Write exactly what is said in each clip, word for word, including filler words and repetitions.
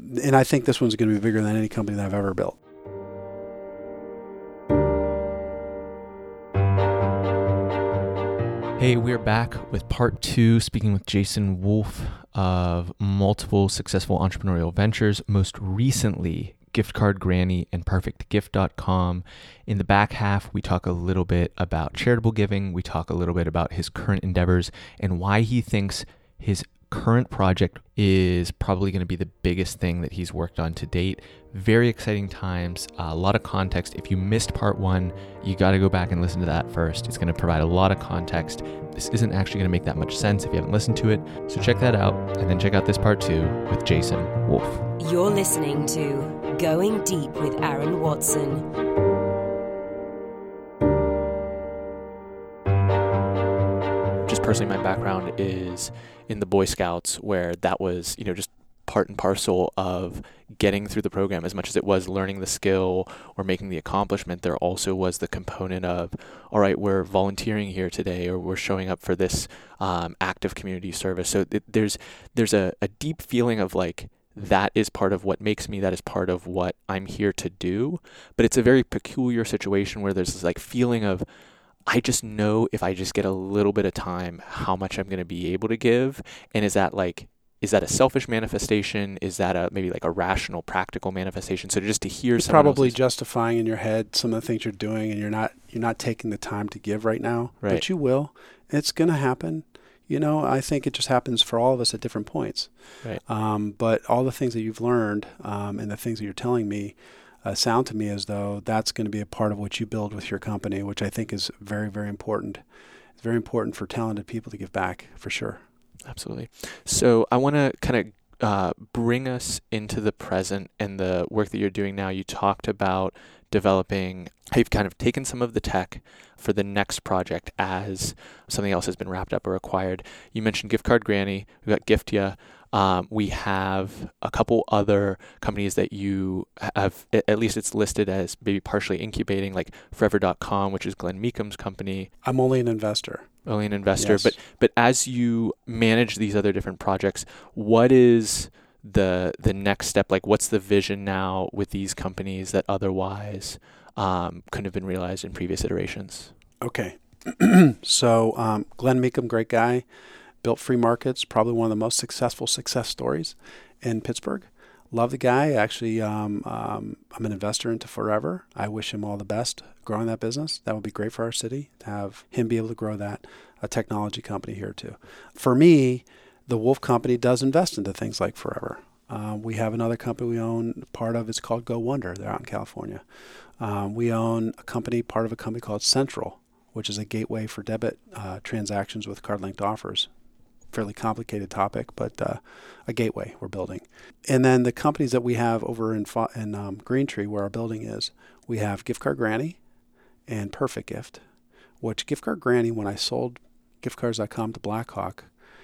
and I think this one's going to be bigger than any company that I've ever built. Hey, we're back with part two, speaking with Jason Wolf of multiple successful entrepreneurial ventures, most recently Gift Card Granny and Perfect Gift dot com. In the back half, we talk a little bit about charitable giving. We talk a little bit about his current endeavors and why he thinks his current project is probably going to be the biggest thing that he's worked on to date. Very exciting times, a lot of context. If you missed part one, you got to go back and listen to that first. It's going to provide a lot of context. This isn't actually going to make that much sense if you haven't listened to it. So check that out, and then check out this part two with Jason Wolf. You're listening to Going Deep with Aaron Watson. Just personally, my background is in the Boy Scouts, where that was, you know, just part and parcel of getting through the program. As much as it was learning the skill or making the accomplishment, there also was the component of, all right, we're volunteering here today, or we're showing up for this um, active community service. So it, there's there's a, a deep feeling of like, that is part of what makes me, that is part of what I'm here to do. But it's a very peculiar situation where there's this like feeling of, I just know if I just get a little bit of time, how much I'm going to be able to give. And is that like, is that a selfish manifestation? Is that a maybe like a rational, practical manifestation? So just to hear you're someone probably else's... justifying in your head some of the things you're doing, and you're not you're not taking the time to give right now. Right. But you will. It's going to happen. You know, I think it just happens for all of us at different points. Right. Um, but all the things that you've learned um, and the things that you're telling me uh, sound to me as though that's going to be a part of what you build with your company, which I think is very, very important. It's very important for talented people to give back, for sure. Absolutely. So I want to kind of uh, bring us into the present and the work that you're doing now. You talked about developing, how you've kind of taken some of the tech for the next project as something else has been wrapped up or acquired. You mentioned Gift Card Granny. We've got Giftia. Um, we have a couple other companies that you have, at least it's listed as maybe partially incubating, like Forever dot com, which is Glenn Meekum's company. I'm only an investor. Only an investor. Yes. But but as you manage these other different projects, what is the the next step? Like, what's the vision now with these companies that otherwise um, couldn't have been realized in previous iterations? Okay. so um, Glenn Meekum, great guy. Built Free Markets, probably one of the most successful success stories in Pittsburgh. Love the guy. Actually, um, um, I'm an investor into Forever. I wish him all the best growing that business. That would be great for our city to have him be able to grow that, a technology company here too. For me, the Wolf Company does invest into things like Forever. Um, we have another company we own, part of it's called Go Wonder. They're out in California. Um, we own a company, part of a company called Central, which is a gateway for debit uh, transactions with card-linked offers. Fairly complicated topic, but uh, a gateway we're building. And then the companies that we have over in, in um, Green Tree, where our building is, we have Gift Card Granny and Perfect Gift, which Gift Card Granny, when I sold gift cards dot com to Blackhawk,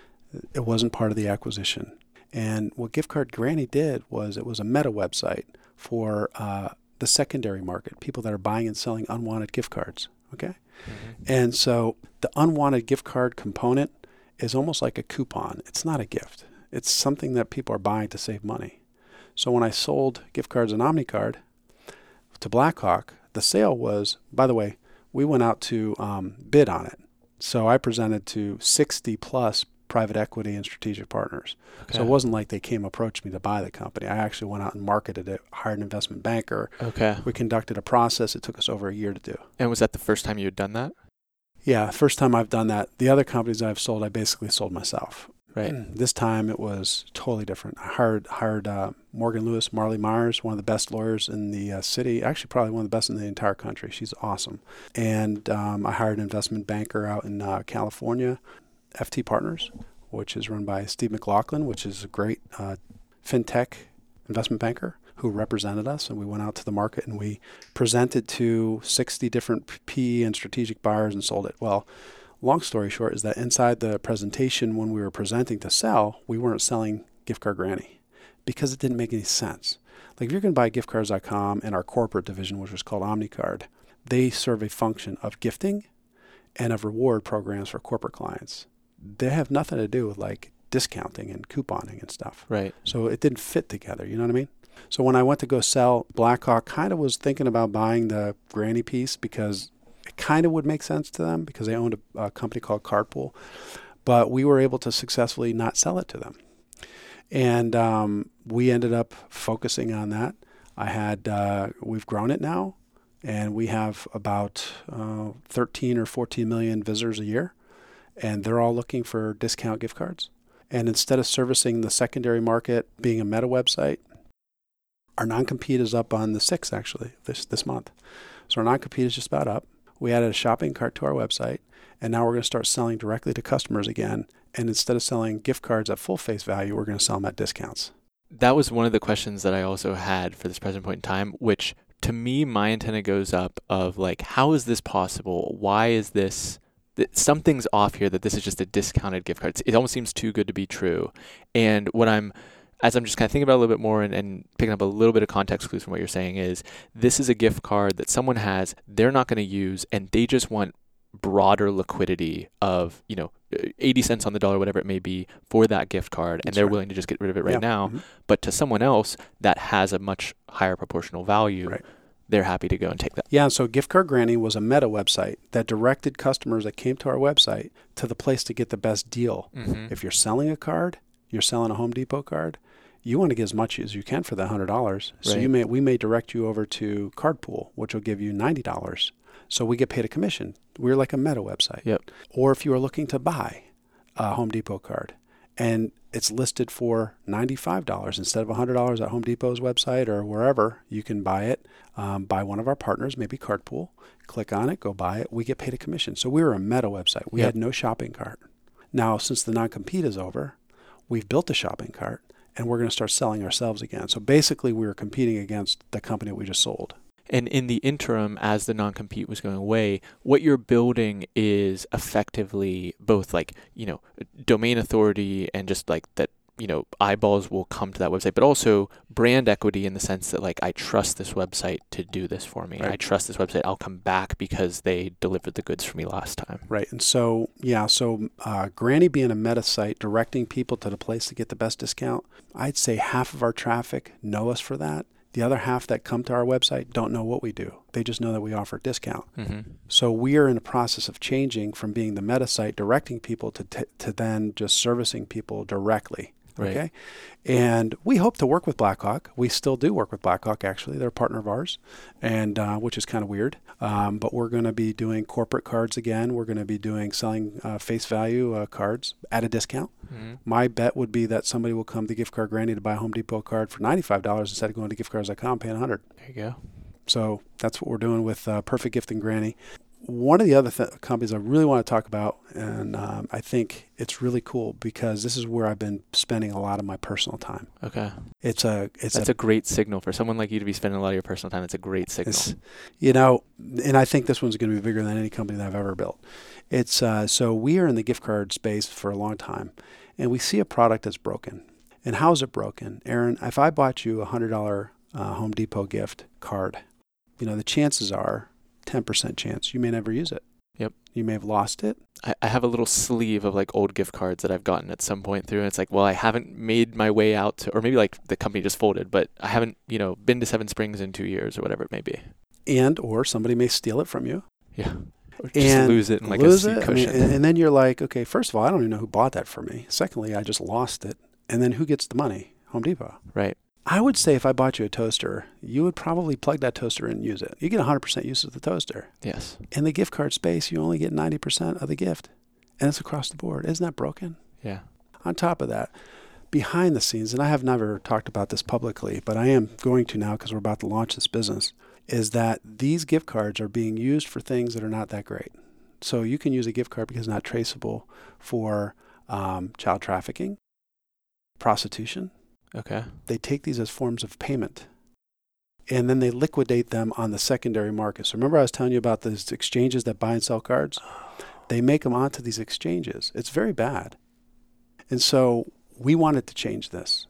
it wasn't part of the acquisition. And what Gift Card Granny did was it was a meta website for uh, the secondary market, people that are buying and selling unwanted gift cards. Okay, mm-hmm. And so the unwanted gift card component is almost like a coupon. It's not a gift. It's something that people are buying to save money. So when I sold gift cards and OmniCard to Blackhawk, the sale was, by the way, we went out to um, bid on it. So I presented to sixty plus private equity and strategic partners. Okay. So it wasn't like they came approach me to buy the company. I actually went out and marketed it, hired an investment banker. Okay. We conducted a process. It took us over a year to do. And was that the first time you had done that? Yeah, first time I've done that. The other companies that I've sold, I basically sold myself. Right. This time it was totally different. I hired hired uh, Morgan Lewis, Marley Myers, one of the best lawyers in the uh, city. Actually, probably one of the best in the entire country. She's awesome. And um, I hired an investment banker out in uh, California, F T Partners, which is run by Steve McLaughlin, which is a great uh, fintech investment banker who represented us. And we went out to the market and we presented to sixty different P E and strategic buyers and sold it. Well, long story short is that inside the presentation, when we were presenting to sell, we weren't selling Gift Card Granny because it didn't make any sense. Like if you're going to buy gift cards dot com and our corporate division, which was called OmniCard, they serve a function of gifting and of reward programs for corporate clients. They have nothing to do with like discounting and couponing and stuff. Right. So it didn't fit together. You know what I mean? So when I went to go sell, Blackhawk kind of was thinking about buying the Granny piece because it kind of would make sense to them because they owned a, a company called Cardpool. But we were able to successfully not sell it to them. And um, we ended up focusing on that. I had, uh, we've grown it now, and we have about uh, thirteen or fourteen million visitors a year, and they're all looking for discount gift cards. And instead of servicing the secondary market, being a meta website, our non-compete is up on the sixth, actually, this this month. So our non-compete is just about up. We added a shopping cart to our website, and now we're going to start selling directly to customers again. And instead of selling gift cards at full face value, we're going to sell them at discounts. That was one of the questions that I also had for this present point in time, which to me, my antenna goes up of like, how is this possible? Why is this? Th- something's off here that this is just a discounted gift card. It's, it almost seems too good to be true. And what I'm, as I'm just kind of thinking about it a little bit more and, and picking up a little bit of context clues from what you're saying is, this is a gift card that someone has, they're not going to use, and they just want broader liquidity of, you know, eighty cents on the dollar, whatever it may be, for that gift card. And That's they're right. willing to just get rid of it right Yeah. now. Mm-hmm. But to someone else that has a much higher proportional value, Right. they're happy to go and take that. Yeah, so Gift Card Granny was a meta website that directed customers that came to our website to the place to get the best deal. Mm-hmm. If you're selling a card, you're selling a Home Depot card, you want to get as much as you can for that one hundred dollars. So Right. you may we may direct you over to Cardpool, which will give you ninety dollars. So we get paid a commission. We're like a meta website. Yep. Or if you are looking to buy a Home Depot card and it's listed for ninety-five dollars instead of one hundred dollars at Home Depot's website or wherever, you can buy it um, by one of our partners, maybe Cardpool. Click on it, go buy it. We get paid a commission. So we were a meta website. We Yep. had no shopping cart. Now, since the non-compete is over, we've built a shopping cart and we're going to start selling ourselves again. So basically, we were competing against the company we just sold. And in the interim, as the non-compete was going away, what you're building is effectively both like, you know, domain authority and just like that, you know, eyeballs will come to that website, but also brand equity in the sense that like, I trust this website to do this for me. Right. I trust this website. I'll come back because they delivered the goods for me last time. Right. And so, yeah, so uh, Granny being a meta site, directing people to the place to get the best discount, I'd say half of our traffic know us for that. The other half that come to our website don't know what we do. They just know that we offer a discount. Mm-hmm. So we are in the process of changing from being the meta site, directing people to t- to then just servicing people directly. Right. Okay. And we hope to work with Blackhawk. We still do work with Blackhawk, actually. They're a partner of ours, and uh, which is kind of weird. Um, but we're going to be doing corporate cards again. We're going to be doing selling uh, face value uh, cards at a discount. Mm-hmm. My bet would be that somebody will come to Gift Card Granny to buy a Home Depot card for ninety-five dollars instead of going to gift cards dot com paying one hundred dollars. There you go. So that's what we're doing with uh, Perfect Gift and Granny. One of the other th- companies I really want to talk about, and um, I think it's really cool because this is where I've been spending a lot of my personal time. Okay. It's a, it's That's a, a great signal for someone like you to be spending a lot of your personal time. That's a great signal. it's, you know, and I think this one's going to be bigger than any company that I've ever built. It's uh, so we are in the gift card space for a long time, and we see a product that's broken. And how is it broken, Aaron? If I bought you a hundred dollar uh, Home Depot gift card, you know, the chances are ten percent chance you may never use it. Yep. You may have lost it. I, I have a little sleeve of like old gift cards that I've gotten at some point through, and it's like, well, I haven't made my way out to, or maybe like the company just folded, but I haven't, you know, been to Seven Springs in two years or whatever it may be. And or somebody may steal it from you. Yeah. Or just And lose it in like lose a seat it. I mean, cushion. and, and then you're like, okay, first of all, I don't even know who bought that for me. Secondly, I just lost it. And then who gets the money? Home Depot. Right. I would say if I bought you a toaster, you would probably plug that toaster in and use it. You get one hundred percent use of the toaster. Yes. In the gift card space, you only get ninety percent of the gift. And it's across the board. Isn't that broken? Yeah. On top of that, behind the scenes, and I have never talked about this publicly, but I am going to now because we're about to launch this business, is that these gift cards are being used for things that are not that great. So you can use a gift card because it's not traceable for um, child trafficking, prostitution. Okay. They take these as forms of payment, and then they liquidate them on the secondary market. So remember I was telling you about those exchanges that buy and sell cards? They make them onto these exchanges. It's very bad. And so we wanted to change this.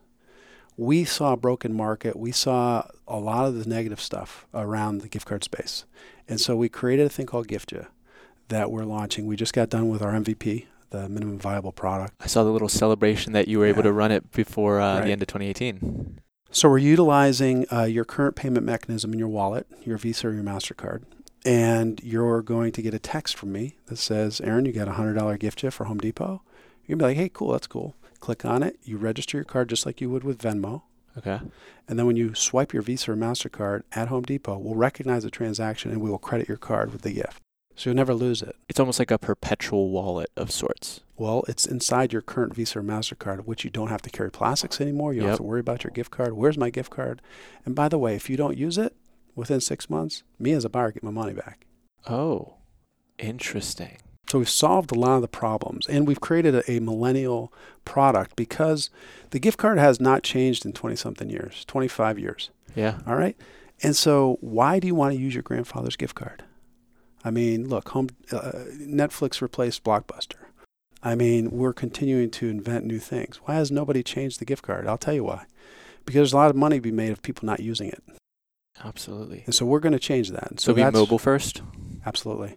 We saw a broken market. We saw a lot of the negative stuff around the gift card space. And so we created a thing called Giftja that we're launching. We just got done with our M V P, the minimum viable product. I saw the little celebration that you were able Yeah. to run it before uh, Right. the end of twenty eighteen. So we're utilizing uh, your current payment mechanism in your wallet, your Visa or your MasterCard, and you're going to get a text from me that says, Aaron, you got a one hundred dollars gift gift for Home Depot. You're going to be like, hey, cool, that's cool. Click on it. You register your card just like you would with Venmo. Okay. And then when you swipe your Visa or MasterCard at Home Depot, we'll recognize the transaction and we will credit your card with the gift. So you'll never lose it. It's almost like a perpetual wallet of sorts. Well, it's inside your current Visa or MasterCard, which you don't have to carry plastics anymore. You don't Yep. have to worry about your gift card. Where's my gift card? And by the way, if you don't use it within six months, me as a buyer get my money back. Oh, interesting. So we've solved a lot of the problems, and we've created a, a millennial product because the gift card has not changed in twenty-something years, twenty-five years. Yeah. All right? And so why do you want to use your grandfather's gift card? I mean, look, home uh, Netflix replaced Blockbuster. I mean, we're continuing to invent new things. Why has nobody changed the gift card? I'll tell you why. Because there's a lot of money to be made of people not using it. Absolutely. And so we're going to change that. And So, so be that's, mobile first? Absolutely.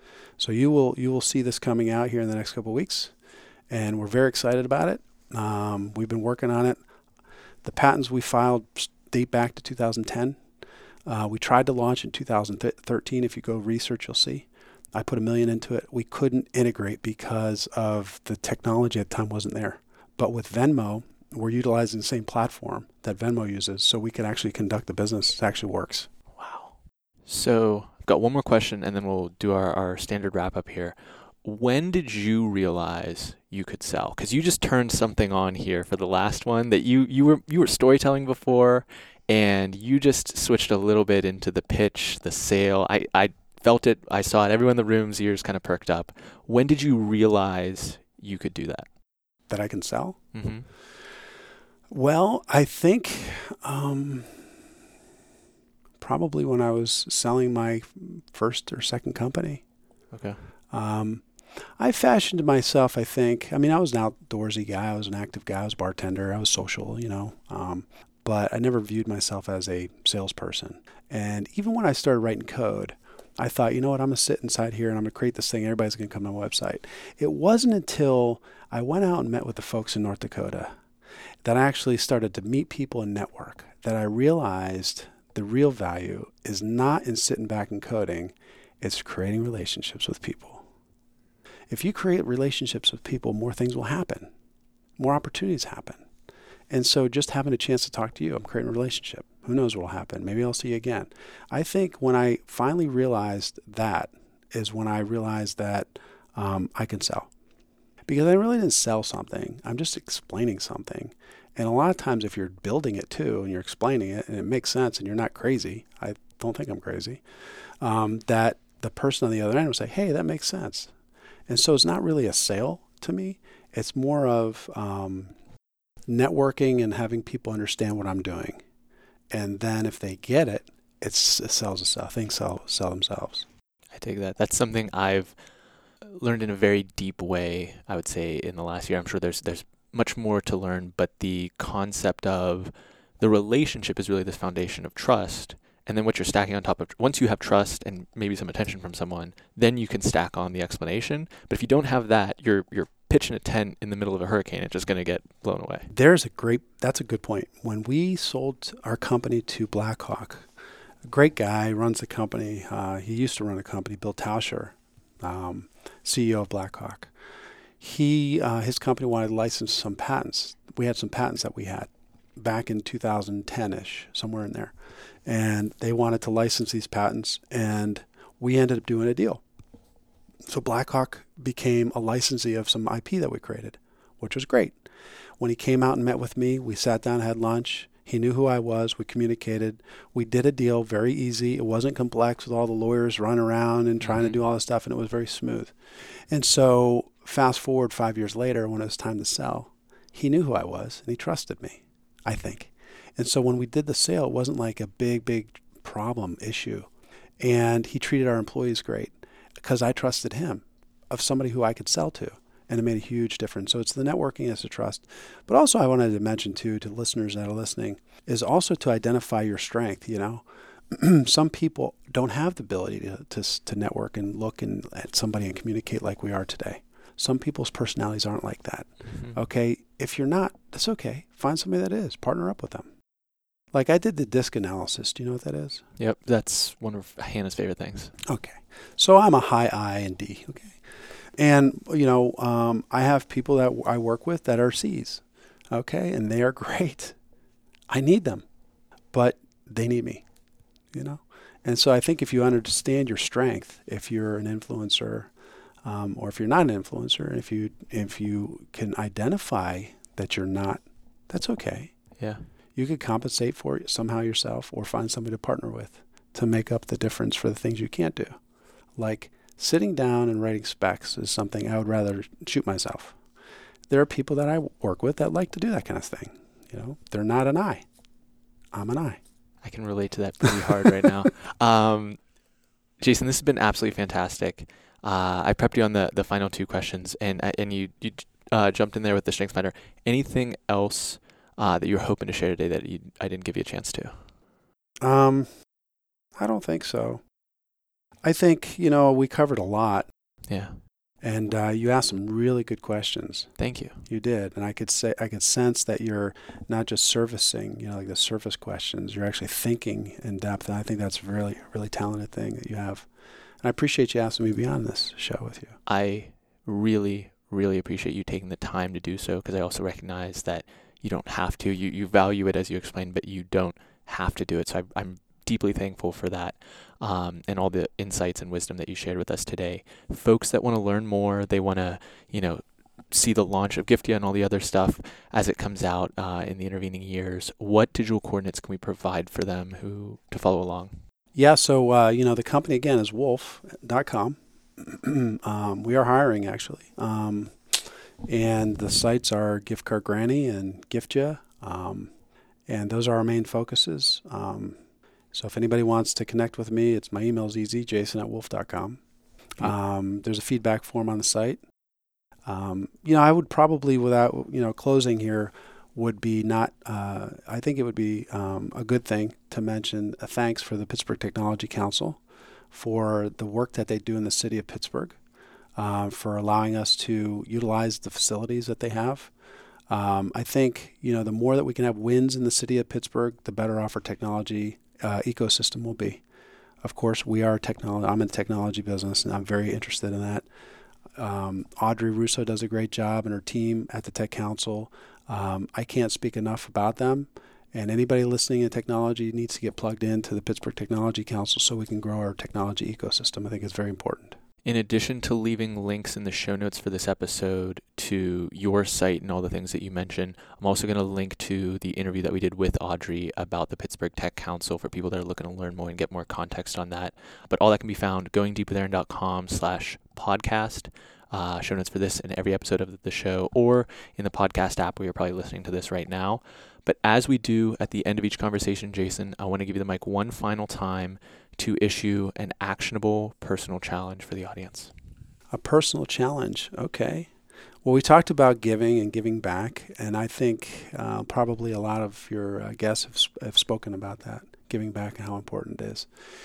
So you will you will see this coming out here in the next couple of weeks, and we're very excited about it. Um, we've been working on it. The patents we filed date back to two thousand ten. Uh, we tried to launch in two thousand thirteen. If you go research, you'll see. I put a million into it. We couldn't integrate because of the technology at the time wasn't there. But with Venmo, we're utilizing the same platform that Venmo uses, so we can actually conduct the business. It actually works. Wow. So I've got one more question, and then we'll do our, our standard wrap up here. When did you realize you could sell? Because you just turned something on here for the last one that you, you were you were storytelling before, and you just switched a little bit into the pitch, the sale. I, I felt it. I saw it. Everyone in the room's ears kind of perked up. When did you realize you could do that? That I can sell? Mm-hmm. Well, I think um, probably when I was selling my first or second company. Okay. Um, I fashioned myself, I think. I mean, I was an outdoorsy guy. I was an active guy. I was a bartender. I was social, you know. Um, but I never viewed myself as a salesperson. And even when I started writing code, I thought, you know what, I'm going to sit inside here and I'm going to create this thing. Everybody's going to come to my website. It wasn't until I went out and met with the folks in North Dakota that I actually started to meet people and network, that I realized the real value is not in sitting back and coding, it's creating relationships with people. If you create relationships with people, more things will happen. More opportunities happen. And so just having a chance to talk to you, I'm creating a relationship. Who knows what will happen? Maybe I'll see you again. I think when I finally realized that is when I realized that um, I can sell. Because I really didn't sell something. I'm just explaining something. And a lot of times if you're building it too and you're explaining it and it makes sense and you're not crazy, I don't think I'm crazy, um, that the person on the other end will say, hey, that makes sense. And so it's not really a sale to me. It's more of um, networking and having people understand what I'm doing. And then if they get it, it's, it sells itself. Things sell, sell themselves. I take that. That's something I've learned in a very deep way, I would say, in the last year. I'm sure there's there's much more to learn, but the concept of the relationship is really this foundation of trust. And then what you're stacking on top of, once you have trust and maybe some attention from someone, then you can stack on the explanation. But if you don't have that, you're you're pitching a tent in the middle of a hurricane. It's just going to get blown away. There's a great, that's a good point. When we sold our company to Blackhawk, a great guy runs the company. Uh, he used to run a company, Bill Tauscher, um, C E O of Blackhawk. He, uh, his company wanted to license some patents. We had some patents that we had back in two thousand ten-ish, somewhere in there. And they wanted to license these patents, and we ended up doing a deal. So Blackhawk became a licensee of some I P that we created, which was great. When he came out and met with me, we sat down, had lunch. He knew who I was. We communicated. We did a deal, very easy. It wasn't complex with all the lawyers running around and trying Mm-hmm. to do all this stuff, and it was very smooth. And so fast forward five years later, when it was time to sell, he knew who I was, and he trusted me, I think. And so when we did the sale, it wasn't like a big, big problem issue. And he treated our employees great because I trusted him of somebody who I could sell to. And it made a huge difference. So it's the networking as a trust. But also I wanted to mention too, to listeners that are listening, is also to identify your strength. You know, some people don't have the ability to, to, to network and look and, at somebody and communicate like we are today. Some people's personalities aren't like that. Mm-hmm. Okay, if you're not, that's okay. Find somebody that is. Partner up with them. Like I did the DISC analysis. Do you know what that is? Yep, that's one of Hannah's favorite things. Okay, so I'm a high I and D. Okay, and you know um, I have people that I work with that are C's. Okay, and they are great. I need them, but they need me. You know, and so I think if you understand your strength, if you're an influencer, um, or if you're not an influencer, if you if you can identify that you're not, that's okay. Yeah. You could compensate for it somehow yourself or find somebody to partner with to make up the difference for the things you can't do. Like sitting down and writing specs is something I would rather shoot myself. There are people that I work with that like to do that kind of thing. You know, they're not an I. I'm an I. I can relate to that pretty hard right now. Um, Jason, this has been absolutely fantastic. Uh, I prepped you on the, the final two questions, and and you, you uh, jumped in there with the StrengthsFinder. Anything else Uh, that you're hoping to share today that you, I didn't give you a chance to? Um, I don't think so. I think, you know, we covered a lot. Yeah. And uh, you asked some really good questions. Thank you. You did. And I could say, I could sense that you're not just servicing, you know, like the surface questions. You're actually thinking in depth. And I think that's a really, really talented thing that you have. And I appreciate you asking me to be on this show with you. I really, really appreciate you taking the time to do so, because I also recognize that you don't have to. You you value it as you explained, but you don't have to do it. So I, I'm deeply thankful for that, um, and all the insights and wisdom that you shared with us today. Folks that want to learn more, they want to, you know, see the launch of Giftia and all the other stuff as it comes out uh, in the intervening years. What digital coordinates can we provide for them who to follow along? Yeah. So uh, you know, the company again is wolf dot com. um, we are hiring actually. Um, And the sites are Gift Card Granny and Giftia, um, and those are our main focuses. Um, so if anybody wants to connect with me, it's my email's easy, jason at wolf dot com. Um, there's a feedback form on the site. Um, you know, I would probably, without you know closing here, would be not. Uh, I think it would be um, a good thing to mention a thanks for the Pittsburgh Technology Council for the work that they do in the city of Pittsburgh. Uh, for allowing us to utilize the facilities that they have. Um, I think, you know, the more that we can have wins in the city of Pittsburgh, the better off our technology uh, ecosystem will be. Of course, we are technology. I'm in the technology business, and I'm very interested in that. Um, Audrey Russo does a great job, and her team at the Tech Council. Um, I can't speak enough about them. And anybody listening in technology needs to get plugged into the Pittsburgh Technology Council so we can grow our technology ecosystem. I think it's very important. In addition to leaving links in the show notes for this episode to your site and all the things that you mentioned, I'm also going to link to the interview that we did with Audrey about the Pittsburgh Tech Council for people that are looking to learn more and get more context on that. But all that can be found going deep with aaron dot com slash podcast. Uh, show notes for this and every episode of the show, or in the podcast app where you're probably listening to this right now. But as we do at the end of each conversation, Jason, I want to give you the mic one final time to issue an actionable personal challenge for the audience. A personal challenge. Okay. Well, we talked about giving and giving back, and I think uh, probably a lot of your uh, guests have, sp- have spoken about that, giving back and how important it is.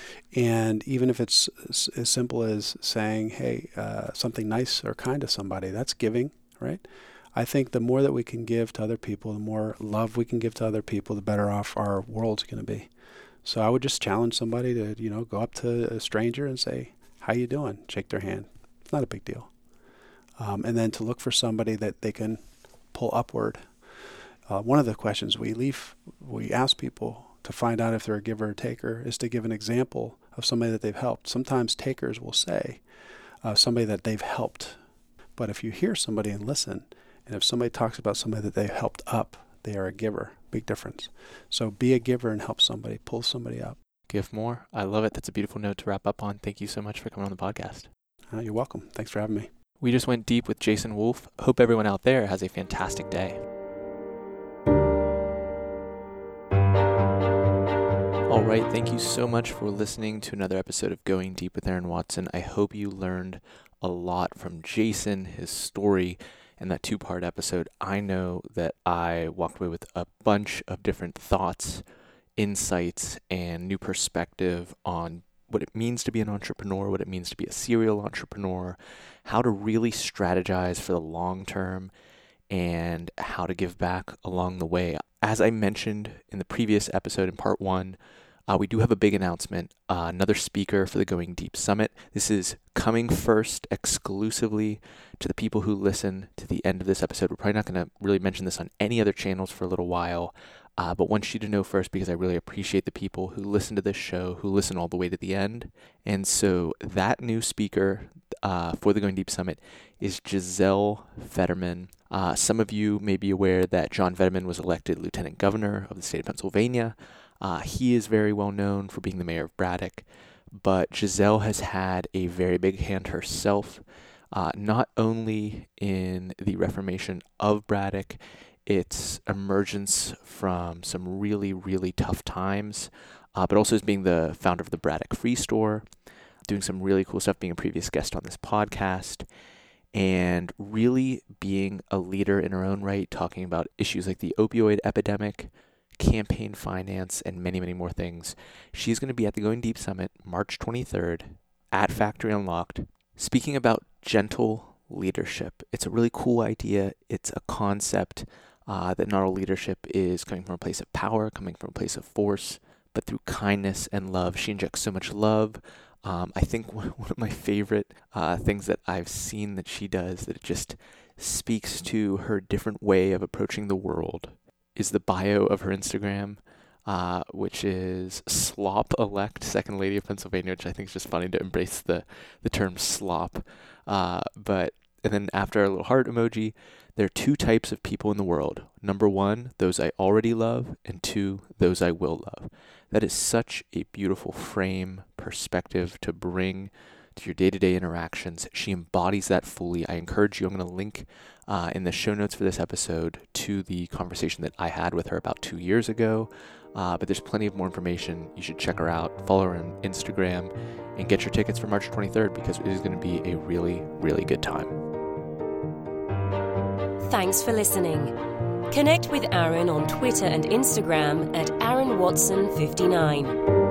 And even if it's s- as simple as saying, hey, uh, something nice or kind to somebody, that's giving, right? I think the more that we can give to other people, the more love we can give to other people, the better off our world's going to be. So I would just challenge somebody to, you know, go up to a stranger and say, how you doing? Shake their hand. It's not a big deal. Um, and then to look for somebody that they can pull upward. Uh, one of the questions we leave, we ask people to find out if they're a giver or taker is to give an example of somebody that they've helped. Sometimes takers will say uh, somebody that they've helped. But if you hear somebody and listen, and if somebody talks about somebody that they've helped up, they are a giver. Big difference. So be a giver and help somebody, pull somebody up. Give more. I love it. That's a beautiful note to wrap up on. Thank you so much for coming on the podcast. Uh, you're welcome. Thanks for having me. We just went deep with Jason Wolf. Hope everyone out there has a fantastic day. All right. Thank you so much for listening to another episode of Going Deep with Aaron Watson. I hope you learned a lot from Jason, his story, and that two-part episode. I know that I walked away with a bunch of different thoughts, insights, and new perspective on what it means to be an entrepreneur, what it means to be a serial entrepreneur, how to really strategize for the long term, and how to give back along the way. As I mentioned in the previous episode in part one, uh, we do have a big announcement, uh, another speaker for the Going Deep Summit. This is coming first exclusively to the people who listen to the end of this episode. We're probably not going to really mention this on any other channels for a little while, uh, but want you to know first because I really appreciate the people who listen to this show, who listen all the way to the end. And so that new speaker uh, for the Going Deep Summit is Giselle Fetterman. Uh, some of you may be aware that John Fetterman was elected Lieutenant Governor of the state of Pennsylvania. Uh, he is very well known for being the mayor of Braddock, but Giselle has had a very big hand herself, uh, not only in the reformation of Braddock, its emergence from some really, really tough times, uh, but also as being the founder of the Braddock Free Store, doing some really cool stuff, being a previous guest on this podcast, and really being a leader in her own right, talking about issues like the opioid epidemic, campaign finance, and many, many more things. She's going to be at the Going Deep Summit March twenty-third at Factory Unlocked, speaking about gentle leadership. It's a really cool idea. It's a concept uh, that not all leadership is coming from a place of power, coming from a place of force, but through kindness and love. She injects so much love. Um, I think one of my favorite uh, things that I've seen that she does that it just speaks to her different way of approaching the world is the bio of her Instagram, uh, which is Slop Elect, Second Lady of Pennsylvania, which I think is just funny to embrace the, the term slop. Uh, but and then after a little heart emoji, there are two types of people in the world. Number one, those I already love, and two, those I will love. That is such a beautiful frame, perspective to bring to your day-to-day interactions. She embodies that fully. I encourage you, I'm going to link uh, in the show notes for this episode to the conversation that I had with her about two years ago. Uh, but there's plenty of more information. You should check her out, follow her on Instagram, and get your tickets for March twenty-third because it is going to be a really, really good time. Thanks for listening. Connect with Aaron on Twitter and Instagram at Aaron Watson fifty-nine.